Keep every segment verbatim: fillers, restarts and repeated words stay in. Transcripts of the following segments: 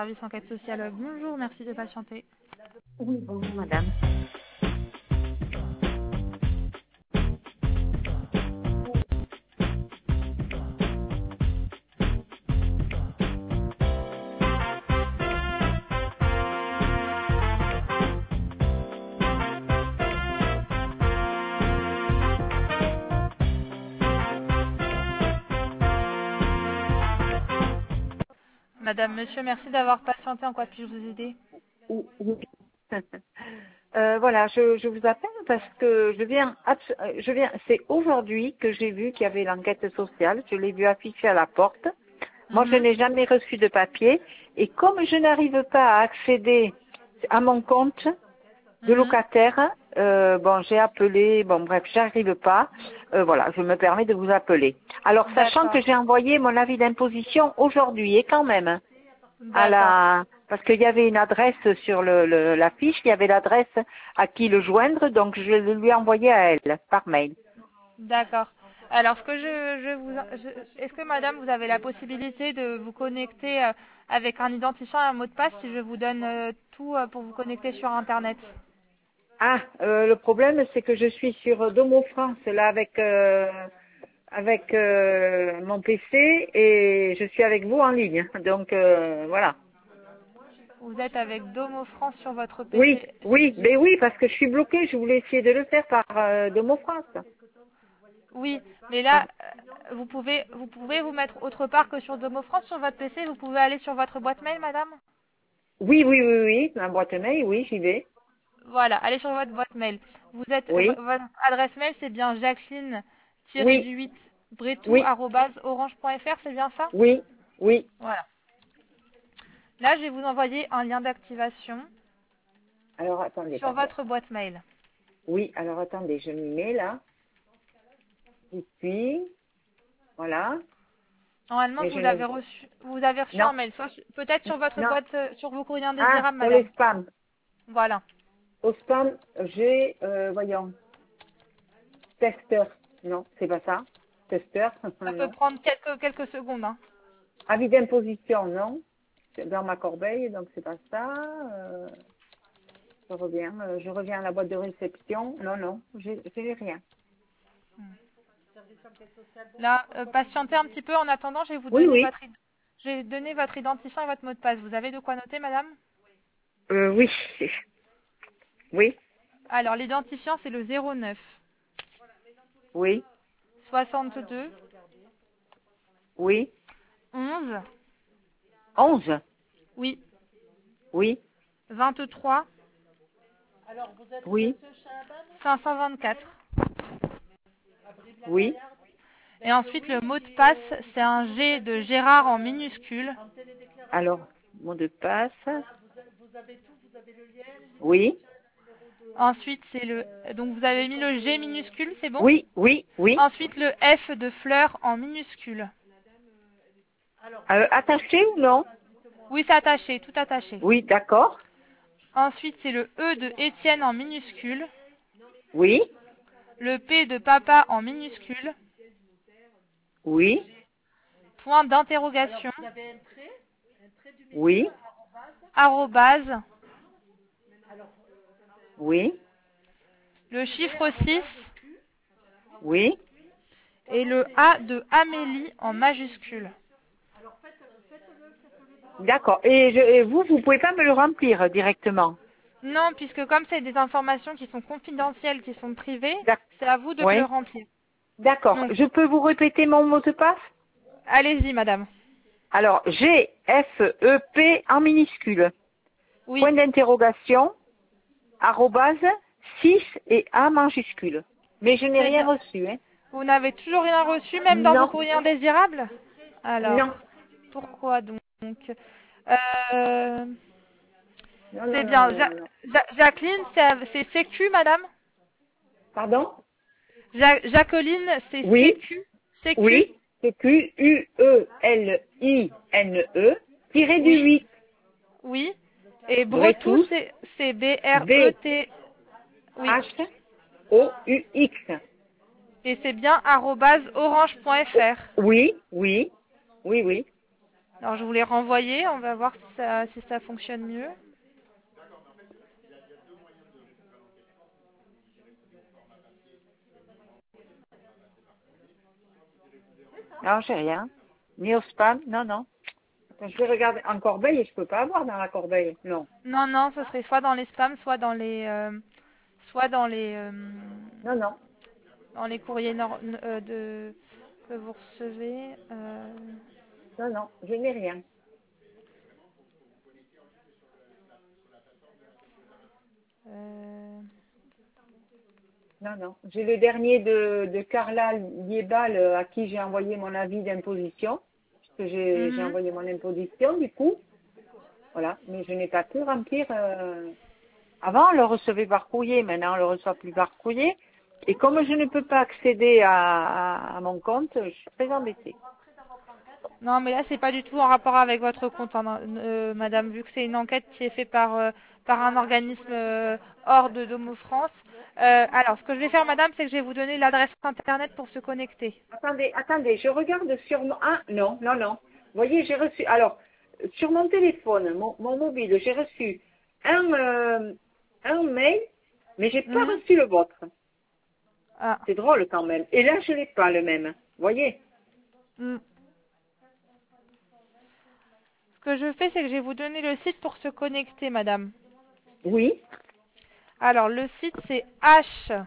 service enquête sociale. Bonjour, merci de patienter. Oui, bonjour madame. Madame, monsieur, merci d'avoir patienté. En quoi puis-je vous aider? Oui. oui. Euh, voilà, je, je vous appelle parce que je viens, abs- euh, je viens, c'est aujourd'hui que j'ai vu qu'il y avait l'enquête sociale. Je l'ai vu affichée à la porte. Moi, je Mhm. n'ai jamais reçu de papier. Et comme je n'arrive pas à accéder à mon compte de Mhm. locataire, euh, bon, j'ai appelé, bon, bref, j'arrive pas. Euh, voilà, je me permets de vous appeler. Alors, sachant que D'accord, j'ai envoyé mon avis d'imposition aujourd'hui, et quand même, hein, à d'accord, la, parce qu'il y avait une adresse sur le, le- la fiche, il y avait l'adresse à qui le joindre, donc je le lui ai envoyé à elle, par mail. d'accord. Alors, ce que je, je vous, je- est-ce que madame, vous avez la possibilité de vous connecter euh, avec un identifiant et un mot de passe si je vous donne euh, tout euh, pour vous connecter sur Internet? Ah, euh, le problème, c'est que je suis sur Domo France, là, avec, euh, avec euh, mon P C, et je suis avec vous en ligne. Donc, euh, voilà. Vous êtes avec Domo France sur votre Oui, P C. oui, mais oui, parce que je suis bloquée, je voulais essayer de le faire par euh, Domo France. Oui, mais Par- là, euh, vous pouvez, vous pouvez vous mettre autre part que sur Domo France sur votre P C. Vous pouvez aller sur votre boîte mail, madame. Oui, oui, oui, oui, ma boîte mail, oui, j'y vais. Voilà, allez sur votre boîte mail. Vous êtes, vo- Oui, votre adresse mail, c'est bien oui, jacqueline-huit bretou oui, arobase orange point fr, c'est bien ça? oui, oui. Voilà. Là, je vais vous envoyer un lien d'activation Alors, attendez, sur pardon. votre boîte mail. Oui, alors attendez, je m'y mets là. J'y suis. Voilà. Normalement, Mais je vous ne... avez reçu, vous avez reçu Non, un mail, soit su- peut-être sur votre non. boîte, euh, sur vos courriers Ah, indésirables, dans les madame. spams. Voilà. Au spam, j'ai, euh, voyons, testeur. Non, c'est pas ça. Testeur, Ça peut non. prendre quelques, quelques secondes, hein. Avis d'imposition, non. C'est dans ma corbeille, donc c'est pas ça. Euh, je reviens, euh, je reviens à la boîte de réception. Non, non, j'ai j'ai rien. Là, euh, patientez un petit peu en attendant, je vais vous Oui, donner oui. votre, id- je vais donner votre identifiant et votre mot de passe. Vous avez de quoi noter, madame? Euh, oui. Oui, Alors, l'identifiant, c'est le zéro neuf oui, soixante-deux oui. onze, Onze. oui, Oui, vingt-trois oui, cinq cent vingt-quatre. oui. Et ensuite, le mot de passe, c'est un G de Gérard en minuscule. Alors, mot de passe. Oui, Ensuite, c'est le, donc vous avez mis le G minuscule, c'est bon? oui, oui, oui. Ensuite, le F de fleur en minuscule. Euh, attaché ou non? Oui, c'est attaché, tout attaché. Oui, d'accord. Ensuite, c'est le E de Étienne en minuscule. Oui, Le P de papa en minuscule. oui, Point d'interrogation. oui, Arrobase. oui, Le chiffre six. oui. Et le A de Amélie en majuscule. D'accord. Et, je, et vous, vous pouvez pas me le remplir directement? Non, puisque comme c'est des informations qui sont confidentielles, qui sont privées, D'ac- c'est à vous de le Oui. remplir. D'accord. Donc, Je peux vous répéter mon mot de passe? allez-y, madame. Alors, G, F, E, P en minuscule. Oui, Point d'interrogation, arrobase, six et A majuscule. Mais je n'ai c'est rien bien. reçu, hein? Vous n'avez toujours rien reçu, même dans vos Non, courriers indésirables? Alors, non, pourquoi donc? Euh, non, non, c'est non, bien. non, Ja- non, non. Ja- Jacqueline, c'est c'est C Q, madame? Pardon? Ja- Jacqueline, c'est Oui, C Q? C Q? oui, c'est Q U E L I N E, tiré du Oui, huit, oui. Et Bretou, Bretous, c'est c'est B R E B T. Oui. H O U X. Et c'est bien arobase orange point Oh, fr. oui, oui, oui, oui. Alors, je vous l'ai renvoyé. On va voir si ça, si ça fonctionne mieux. Non, j'ai rien. Ni au spam, non, non. Attends, je vais regarder en corbeille et je peux pas avoir dans la corbeille, non. Non, non, ce serait soit dans les spams, soit dans les, euh, soit dans les, euh, Non, non. dans les courriers nor- euh, de, que vous recevez. euh. Non, non, je n'ai rien. Euh, Non, non. J'ai le dernier de, de Carla Liebal à qui j'ai envoyé mon avis d'imposition. Parce que j'ai j'ai mhm. envoyé mon imposition, du coup. Voilà. Mais je n'ai pas pu remplir. Euh... Avant, on le recevait par courrier. Maintenant, on le reçoit plus par courrier. Et comme je ne peux pas accéder à, à, à mon compte, je suis très embêtée. Non, mais là, c'est pas du tout en rapport avec votre compte, hein, euh, madame, vu que c'est une enquête qui est faite par, euh, par un organisme euh, hors de Domo France. Euh, alors, ce que je vais faire, madame, c'est que je vais vous donner l'adresse internet pour se connecter. Attendez, attendez, je regarde sur mon... Ah, non, non, non. Vous voyez, j'ai reçu... Alors, sur mon téléphone, mon, mon mobile, j'ai reçu un, euh, un mail, mais j'ai pas Mhm. reçu le vôtre. Ah. C'est drôle quand même. Et là, je l'ai pas le même. Vous voyez? Mm. Ce que je fais, c'est que je vais vous donner le site pour se connecter, madame. Oui. Alors, le site, c'est H.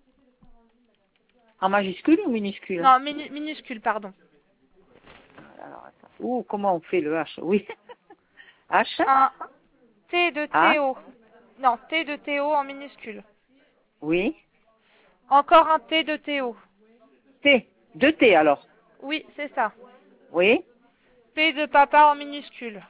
En majuscule ou minuscule? Non, minu- minuscule, pardon. Alors, attends. Ouh, comment on fait le H? Oui. H? Un T de A? Théo. Non, T de Théo en minuscule. Oui. Encore un T de Théo. T. Deux T alors. Oui, c'est ça. Oui. P de papa en minuscule.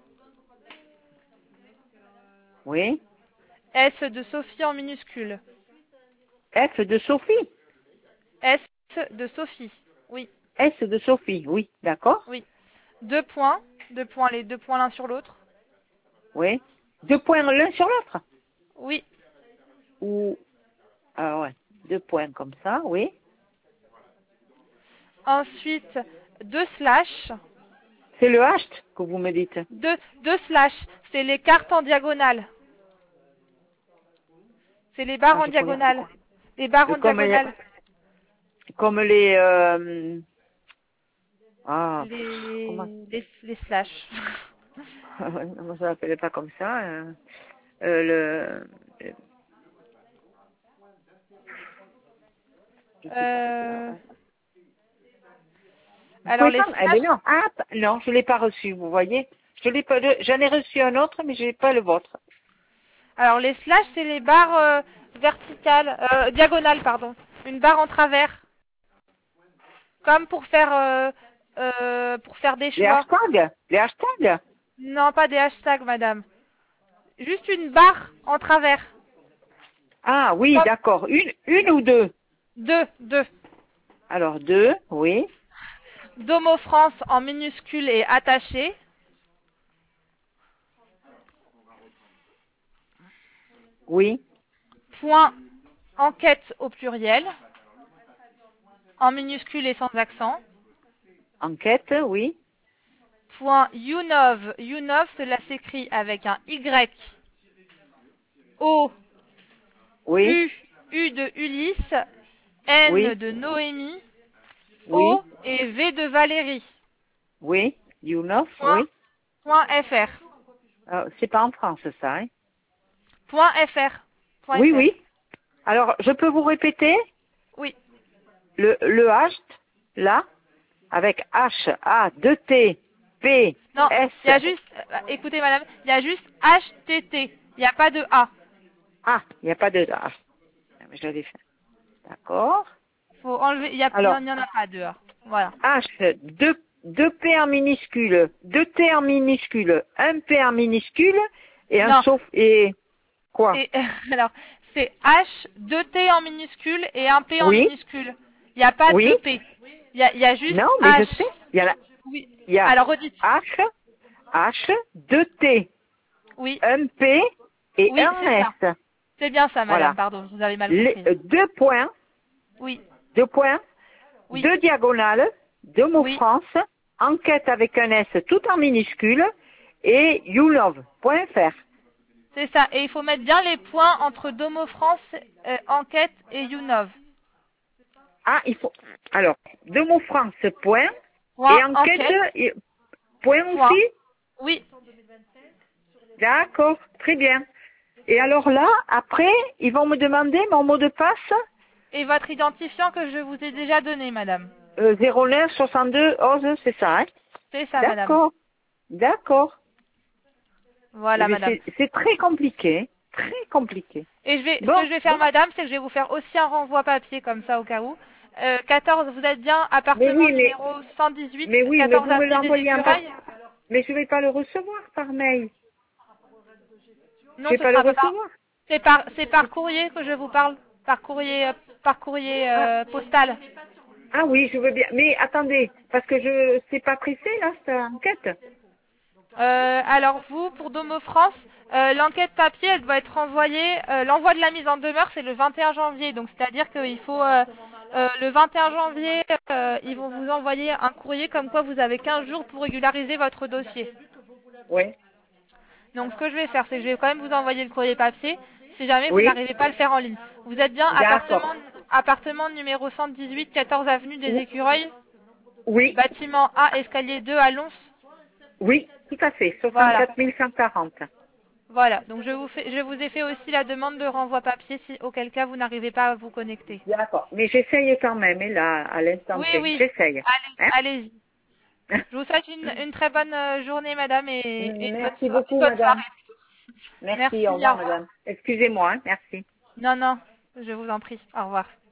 Oui. S de Sophie en minuscule. F de Sophie. S de Sophie. Oui, S de Sophie. Oui. D'accord. oui. Deux points. Deux points, les deux points l'un sur l'autre. Oui. Deux points l'un sur l'autre. Oui. Ou, ah ouais, deux points comme ça, oui. Ensuite, deux slash. C'est le H que vous me dites. Deux, deux slash. C'est les cartes en diagonale. C'est les barres Ah, en je connais. diagonale. Les barres Euh, en Comme les, diagonale. comme les, euh, ah, pff, comment, Les, les, les slash. non, ça s'appelle pas comme ça. Euh, euh, le, euh, je sais pas. Euh, Vous alors, pouvez les pas, eh ben slash. non, ah, p- non, je l'ai pas reçu, vous voyez. Je l'ai pas, le- j'en ai reçu un autre, mais je n'ai pas le vôtre. Alors, les slash, c'est les barres euh, verticales, euh, diagonales, pardon. Une barre en travers. Comme pour faire, euh, euh, pour faire des Les choix. hashtags, les hashtags. Non, pas des hashtags, madame. Juste une barre en travers. Ah oui, Comme d'accord. Une, une ou deux. deux, deux. Alors deux, oui, Domo France en minuscule et attaché. oui, Point enquête au pluriel. En minuscule et sans accent. enquête, oui, Point Unov. Unov, cela s'écrit avec un Y. O. oui, U. U de Ulysse. N oui, de Noémie. O. oui, Et V de Valérie. oui, Younof, Point, oui. point F R. Euh, c'est pas en France, ça, hein? Point F R. Point Oui, F R. oui. Alors, je peux vous répéter Oui. le, le H, là, avec H, A, deux T, P, Non, S. il y a juste, euh, écoutez madame, il y a juste H T T. Il n'y a pas de A. Ah, il n'y a pas de H. Je l'ai fait. D'accord. Faut enlever, il y a, il Alors, n'y en a pas de A. Voilà. H, deux, deux P en minuscule, deux T en minuscule, un P en minuscule, et un Non. sauf, et quoi? Et, alors, c'est H, deux T en minuscule et un P en Oui, minuscule. Il n'y a pas oui. de P. Il y a, il y a juste Non, mais je H. sais. Il y a, la- Oui. il y a Alors, redites. H, H, deux T, Oui. un P et Oui, un c'est ça. S. C'est bien ça, madame. Voilà. Pardon, vous avez mal Les, compris. euh, deux points, Oui. deux points, Oui. deux diagonales, deux mots Oui. France, enquête avec un S tout en minuscule et youlove point f r. C'est ça. Et il faut mettre bien les points entre Domo France, euh, enquête et YouNov. Ah, il faut. Alors, Domo France point Point, et enquête, enquête, et- point point. aussi. Oui. D'accord, très bien. Et alors là, après, ils vont me demander mon mot de passe Et votre identifiant que je vous ai déjà donné, madame. euh, zéro neuf soixante-deux onze, c'est ça, hein? C'est ça, madame. D'accord, d'accord. Eh Voilà, bien, madame. C'est c'est très compliqué, très compliqué. Et je vais, ce que Bon, je vais faire, madame, c'est que je vais vous faire aussi un renvoi papier, comme ça, au cas où. Euh, quatorze, vous êtes bien mais appartement oui, mais, numéro cent dix-huit, mais oui, mais quatorze vous me avenue des l'envoyez en par... Écureuils. Mais je vais pas le recevoir par mail. Je Non, vais ce pas le sera pas par, recevoir. c'est par, c'est par courrier que je vous parle. Par courrier, euh, par courrier Ah, euh, postal. ah oui, je veux bien. Mais attendez, parce que je c'est pas pressé là, cette enquête. Euh, alors vous, pour Domo France, euh, l'enquête papier, elle doit être envoyée. Euh, L'envoi de la mise en demeure, c'est le vingt et un janvier. Donc c'est-à-dire qu'il faut euh, euh, le vingt et un janvier, euh, ils vont vous envoyer un courrier comme quoi vous avez quinze jours pour régulariser votre dossier. Ouais. Donc ce que je vais faire, c'est que je vais quand même vous envoyer le courrier papier. Si jamais vous Oui. n'arrivez pas à le faire en ligne, vous êtes bien D'accord. appartement appartement numéro cent dix-huit, quatorze avenue des Ou- Écureuils, Oui. bâtiment A, escalier deux à Lons. Oui, tout à fait. Voilà. soixante-quatre mille cent quarante. Voilà, donc je vous, fais, je vous ai fait aussi la demande de renvoi papier, si auquel cas vous n'arrivez pas à vous connecter. D'accord. Mais j'essaye quand même, et là, à l'instant Oui, T. oui, J'essaye. allez, Hein? allez-y. Je vous souhaite une, une très bonne euh, journée, madame, et, et une, bonne Merci so- une beaucoup, bonne soirée. madame. Merci, Merci, au au revoir, revoir. madame. Excusez-moi, hein. Merci. Non, non, je vous en prie, au revoir.